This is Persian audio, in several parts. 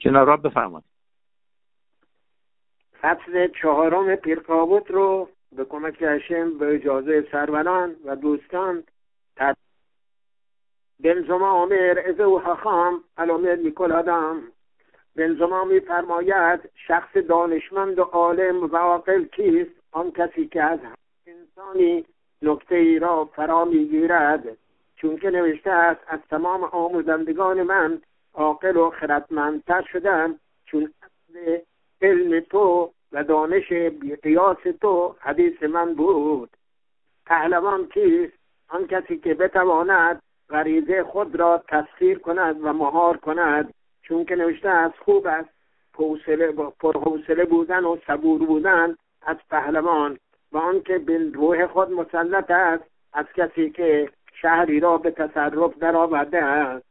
جناب را بفرمایید. فصل 4 پیرکاوت رو به کمک هشم به اجازه سروران و دوستان بنظام عامر از او حخام علامه نیکل آدم بنظام می فرماید شخص دانشمند و عالم و عاقل کیست؟ آن کسی که از انسانی نکته ای را فرا می گیرد، چون که نوشته است از تمام آموزندگان من عاقل و خردمندتر شدم، چون اصل علم تو و دانش بی قیاس تو حدیث من بود. پهلوان کیست؟ آن کسی که بتواند غریزه خود را تسخیر کند و مهار کند، چون که نوشته است خوب است پرحوصله بودن و صبور بودن از پهلوان، و آن که به روح خود مسلط است از کسی که شهری را به تصرف درآورده است.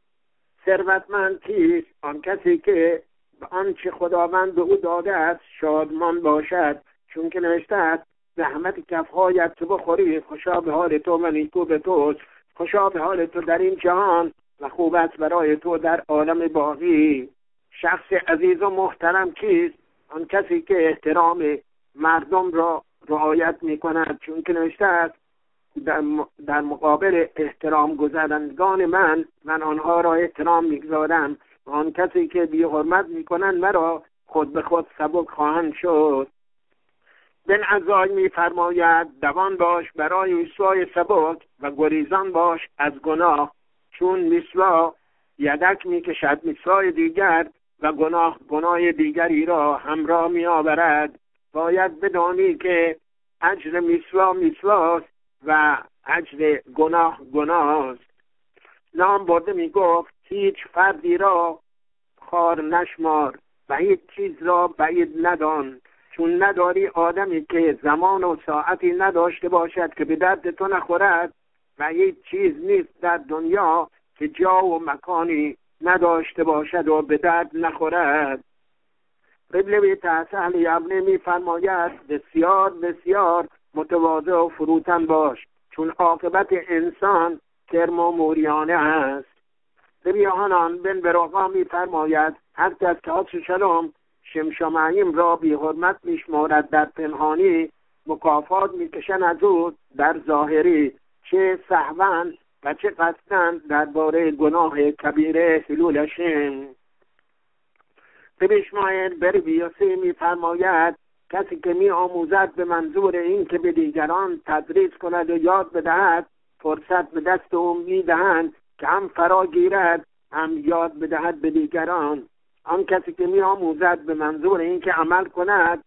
ثروتمند کیست؟ آن کسی که به آنچه خداوند به او داده است شادمان باشد، چون که نوشته است زحمت کفهایت تو بخوری خوشا به حال تو و نیکو به توست. خوشا به حال تو در این جهان و خوب است برای تو در عالم باقی. شخص عزیز و محترم کیست؟ آن کسی که احترام مردم را رعایت می کند، چون که نوشته است در مقابل احترام گذارندگان من آنها را احترام میگذارم، و آن کسی که بی حرمت می کنند مرا خود به خود سبک خواهند شد. بن عزای می فرماید دوان باش برای میسوای سبک و گریزان باش از گناه، چون میسوا یدک می کشد میسوای دیگر و گناه دیگری را همراه می آورد. باید بدانی که اجر میسواست و اجر گناه است. نام برده می گفت هیچ فردی را خار نشمار و هیچ چیز را بعید ندان، چون نداری آدمی که زمان و ساعتی نداشته باشد که به درد تو نخورد، و هیچ چیز نیست در دنیا که جا و مکانی نداشته باشد و به درد نخورد. قبله تحصیل یبنه می فرماید بسیار بسیار متواضع و فروتن باش، چون عاقبت انسان کرم و موریانه است. بیاهانان بن براقا می فرماید هر کس که حضرت شلوم شمشامعیم را بی حرمت می شمارد در پنهانی، مکافات می کشن از او در ظاهری، چه سهواً و چه قصداً درباره گناه کبیره حلولشم. بشمایر برویاسی می فرماید کسی که می آموزد به منظور این که به دیگران تدریس کند و یاد بدهد، فرصت به دست او می دهند که هم فرا گیرد هم یاد بدهد به دیگران. آن کسی که می آموزد به منظور این که عمل کند،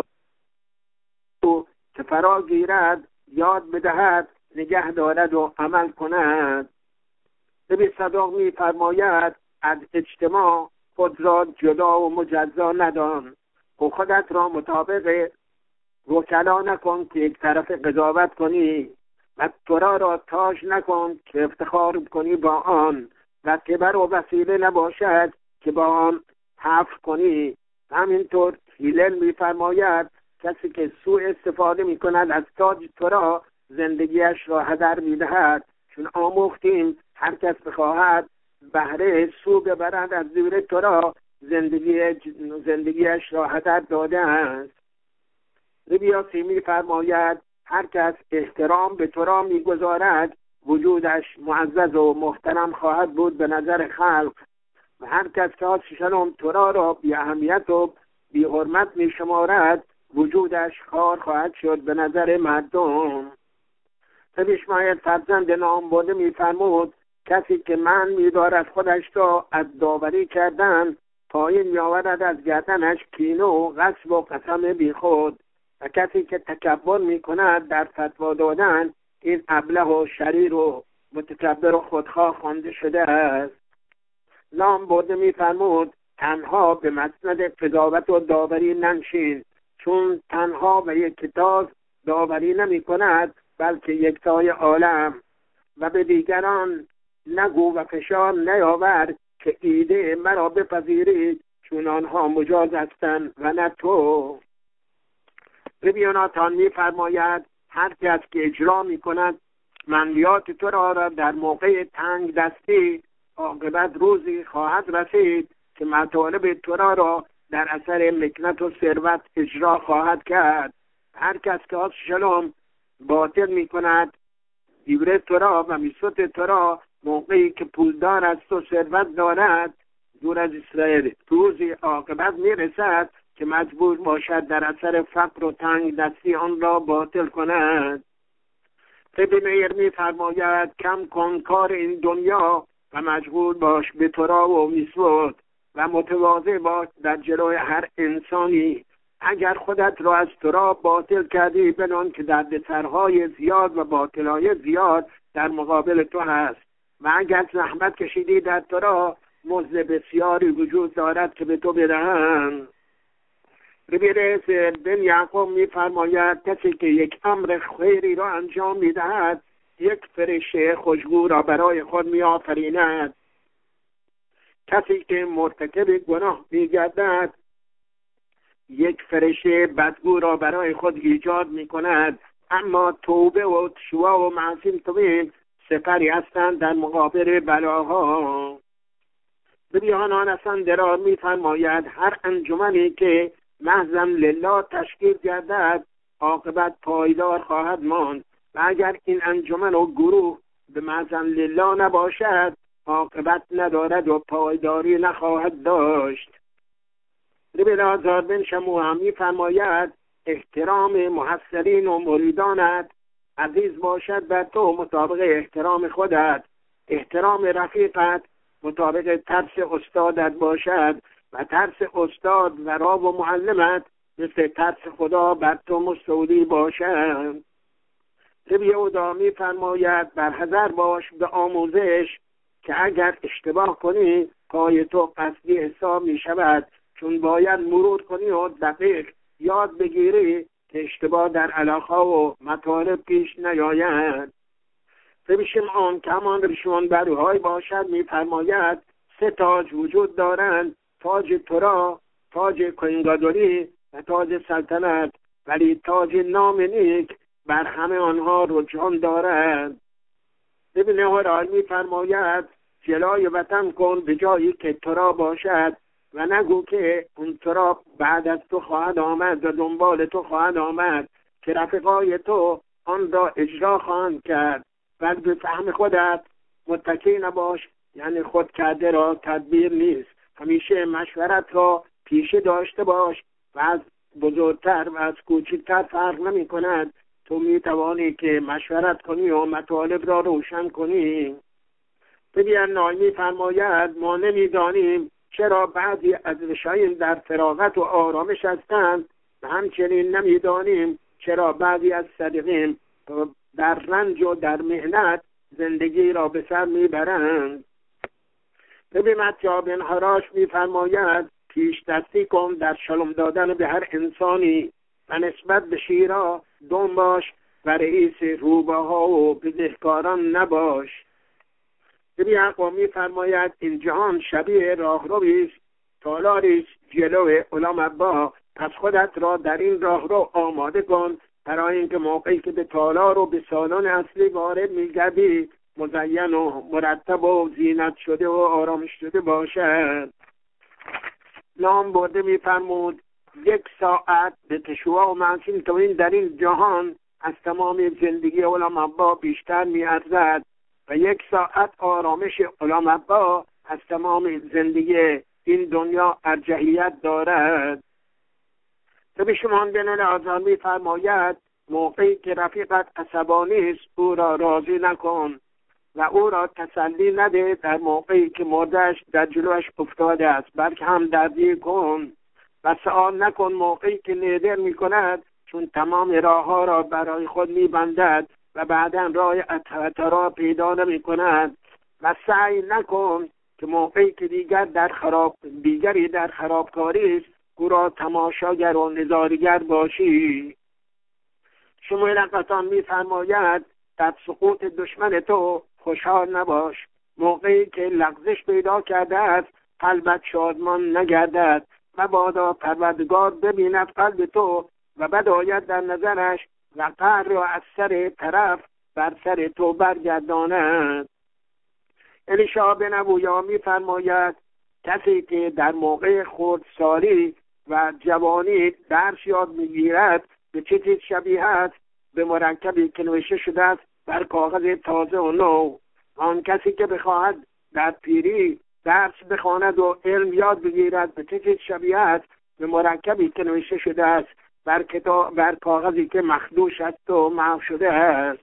فرصت که فرا گیرد یاد بدهد نگه دارد و عمل کند. نبی صداق می فرماید از اجتماع خود را جدا و مجزا ندان و خودت را مطابق وکلا نکن که یک طرف قضاوت کنی، و تورا را تاج نکن که افتخار کنی با آن، و کبر و وسیله نباشد که با آن حفر کنی. همینطور هیلل می فرماید کسی که سوء استفاده می کند از تاج تورا زندگیش را هدر می دهد، چون آموختیم هر کس بخواهد بهره سو ببرد از زیر تورا زندگیش را هدر داده است. ربیاسی می فرماید هر کس احترام به تورا می گذارد وجودش معزز و محترم خواهد بود به نظر خلق، و هر کس که حضرت تورا را بی اهمیت و بی حرمت می شمارد وجودش خار خواهد شد به نظر مردم. بشماید فرزند نام برده می فرمود کسی که من می دارد خودش را از داوری کردن پایین می آورد از گردنش کینه و غصب و قسم بی خود، و کسی که تکبر می کند در فتوا دادن این ابله و شریر و متکبر و خودخواه خوانده شده است. نام برده می فرمود تنها به مسند قضاوت و داوری ننشین، چون تنها و یک کتاب داوری نمی کند بلکه یکتای عالم، و به دیگران نگو و فشار نیاور که ایده مرا بپذیرید چون آنها مجاز هستند و نه تو. ربیاناتان می فرماید هر کس که اجرا می کند منویات تو را در موقع تنگ دستی عاقبت روزی خواهد رسید که مطالب تورا را در اثر مکنت و ثروت اجرا خواهد کرد. هر کس که شلوم باطل می کند دیوره تورا و میسوت تورا موقعی که پولدار است و ثروت دارد دور از اسرائیل، روزی عاقبت می رسد که مجبور باشد در اثر فقر و تنگ دستی آن را باطل کند. ابن میر می فرماید کم کن کار این دنیا و مجبور باش به تورا و میسوت و متواضع باش در جلوی هر انسانی. اگر خودت را از تورا باطل کردی بدان که دردسرهای زیاد و باطلهای زیاد در مقابل تو هست و اگر زحمت کشیدی در تورا مزد بسیاری وجود دارد که به تو بدهند. ربیرس بن یعقوب می فرماید کسی که یک امر خیری را انجام می دهد یک فرشته خوشگو را برای خود می آفریند. کسی که مرتکب گناه می گردد یک فرشته بدگو را برای خود ایجاد می کند. اما توبه و تشویع و معصیم توبه سپری هستند در مقابل بلاها. بیانان اسفندیار می فرماید هر انجمنی که محضاً لله تشکیل گردد عاقبت پایدار خواهد ماند و اگر این انجمن و گروه به محضاً لله نباشد عاقبت ندارد و پایداری نخواهد داشت. ابن آزار بن شموع می فرماید احترام محصلین و مریدانت عزیز باشد بر تو مطابق احترام خودت، احترام رفیقت مطابق ترس استادت باشد و ترس استاد و راب و معلمت مثل ترس خدا بر تو مستولی باشد. ربی اودا می فرماید برحذر باش به آموزش که اگر اشتباه کنی پای تو قصدی حساب می شود، چون باید مرور کنی و دقیق یاد بگیری که اشتباه در علاقه و مطالب پیش نیاید. ربی شمعون که همان ربی شمعون بروهای باشد می فرماید 3 تاج وجود دارند: تاج تورا، تاج کوهنگادری و تاج سلطنت، ولی تاج نام نیک بر همه آنها رجحان دارد. ابن هرال می فرماید جلای وطن کن به جایی که تورا باشد و نگو که اون تورا بعد از تو خواهد آمد و دنبال تو خواهد آمد که رفقای تو آن را اجرا خواهند کرد. و به فهم خودت متکی نباش، یعنی خود کرده را تدبیر نیست. همیشه مشورت را پیشه داشته باش و از بزرگتر و از کوچکتر فرق نمی کند. تو می توانی که مشورت کنی و مطالب را روشن کنی. ببین نایمی فرماید ما نمی دانیم چرا بعضی از رشایین در فراغت و آرامش هستند و همچنین نمی دانیم چرا بعضی از صدیقین در رنج و در مهنت زندگی را به سر می برند. ببین متیا بن حراش می فرماید پیش دستی کن در شلم دادن به هر انسانی و نسبت به شیرا دم باش و رئیس روبه ها و بزهکاران نباش. ببین یعقوب می فرماید این جهان شبیه راهروی است، تالاری است جلو علماء، پس خودت را در این راهرو آماده کن برای اینکه موقعی که به تالار و به سالن اصلی وارد می‌گردی مزین و مرتب و زینت شده و آرامش شده باشد. نام برده می‌فرمود 1 ساعت به تشویع و معصیت توین در این جهان از تمام زندگی علماء بیشتر می‌ارزد و 1 ساعت آرامش علماء از تمام زندگی این دنیا ارجحیت دارد. به شما بن العذار می فرماید موقعی که رفیقت عصبانی است او را راضی نکن و او را تسلی نده در موقعی که مردش در جلوش افتاده است، بلکه هم دردی کن و سؤال نکن موقعی که نیدر می کند، چون تمام راه ها را برای خود می بندد و بعدا راه اترا پیدا نمی کند. و سعی نکن که موقعی که دیگری در خرابکاری است او را تماشاگر و نظارگر باشی. شموئیل قطان می فرماید در سقوط دشمن تو خوشحال نباش. موقعی که لغزش پیدا کرده است قلبت شادمان نگردد و بادا پروردگار ببیند قلب تو و بعد آید در نظرش و قهر را از سر طرف بر سر تو برگرداند. الیشا بن ابویا می فرماید کسی که در موقع خردسالی و جوانی درس یاد میگیرد به چه چیز شبیه است؟ به مرکبی که نوشته شده است بر کاغذ تازه و نو. آن کسی که بخواهد در پیری درس بخواند و علم یاد بگیرد به چه چیز شبیه است؟ به مرکبی که نوشته شده است بر کاغذی که مخدوش است و محو شده است.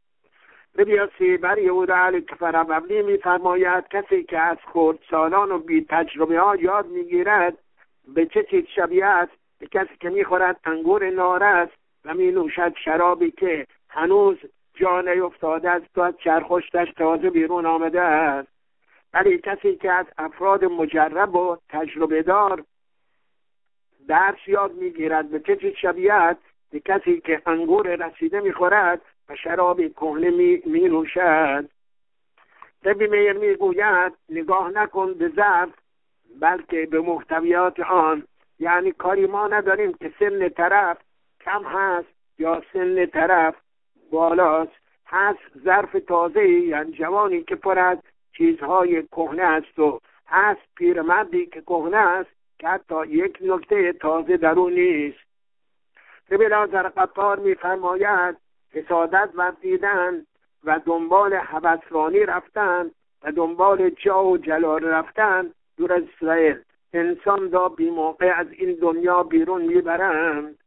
ربیاسی بر یهود علی کفر ببلی می‌فرماید کسی که از خردسالان و بی تجربه ها یاد میگیرد به چه چیز شبیه است؟ به کسی که میخورد انگور نارس و می نوشد شرابی که هنوز جا نیفتاده است و از چرخشتش تازه بیرون آمده است. ولی کسی که از افراد مجرب و تجربه دار درس یاد میگیرد به چه چیز شبیه است؟ به کسی که انگور رسیده میخورد و شراب کهنه می نوشد. طبی میر میگوید نگاه نکن به ظرف بلکه به محتویات آن. یعنی کاری ما نداریم که سن طرف کم هست یا سن طرف بالاست. هست ظرف تازه، یعنی جوانی که پر از چیزهای کهنه است و هست پیرمردی که کهنه است که حتی یک نکته تازه در او نیست. ابن آذر قطار می‌فرماید حسادت ورزیدن و دنبال هوسرانی رفتن و دنبال جاه و جلال رفتن دور از اسرائیل انسان را بی موقع از این دنیا بیرون میبرند.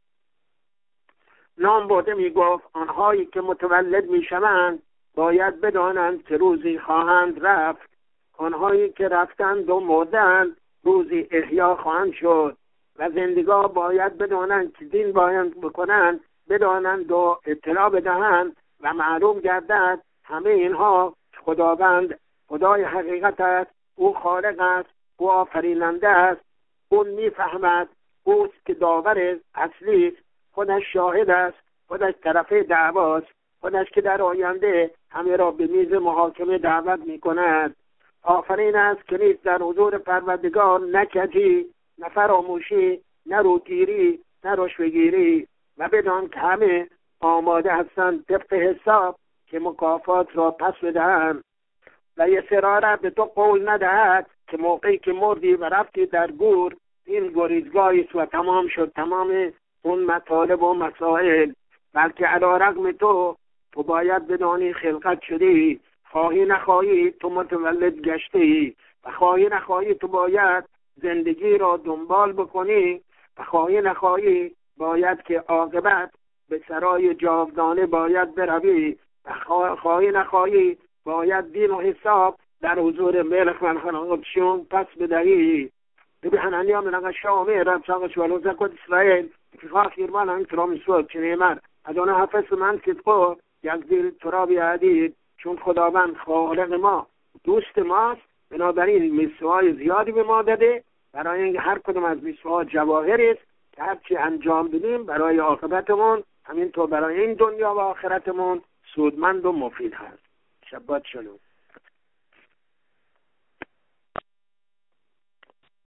نام برده میگفت آنهایی که متولد میشوند باید بدانند که روزی خواهند رفت. آنهایی که رفتند و مردند روزی احیا خواهند شد. و زندگاه باید بدانند که دین باید بکنند، بدانند و اطلاع بدهند و معلوم گردد همه اینها خداوند خدای حقیقت است، او خالق است، او آفریننده است، اون میفهمد، اوست که داور اصلی است، خودش شاهد است، خودش طرفه دعواست، خودش که در آینده همه را به میز محاکمه دعوت میکند. آفرین است که نیست در حضور پروردگار نه کجی، نه فراموشی، نه روگیری، نه رشوه‌گیری. و بدان که همه آماده هستند طبق حساب که مکافات را پس بدهند. و یه سراره به تو قول ندهد که موقعی که مردی و رفتی در گور این گریزگاهی است و تمام شد تمام اون مطالب و مسائل. بلکه علی رغم تو باید بدانی خلقت شدی، خواهی نخواهی تو متولد گشتی و خواهی نخواهی تو باید زندگی را دنبال بکنی و خواهی نخواهی باید که عاقبت به سرای جاودانه باید بروی و خواهی نخواهی باید دین و حساب در حضور ملک و خانقدشون پس بدهی. به حنانیا من الشامه رمساقش ولوزه کد اسرائیل که خواه خیرمان هم ترامی سوال چنیمر ادانه حفظ من کتقو یزدیل ترابی عدید. چون خداوند خالق ما دوست ماست، بنابراین میسوهای زیادی به ما داده برای اینکه هر کدوم از میسوها جواهری است که هرچی انجام بدیم برای عاقبتمون همینطور برای این دنیا و آخرتمون سودمند و مفید هست. شبات شلوم.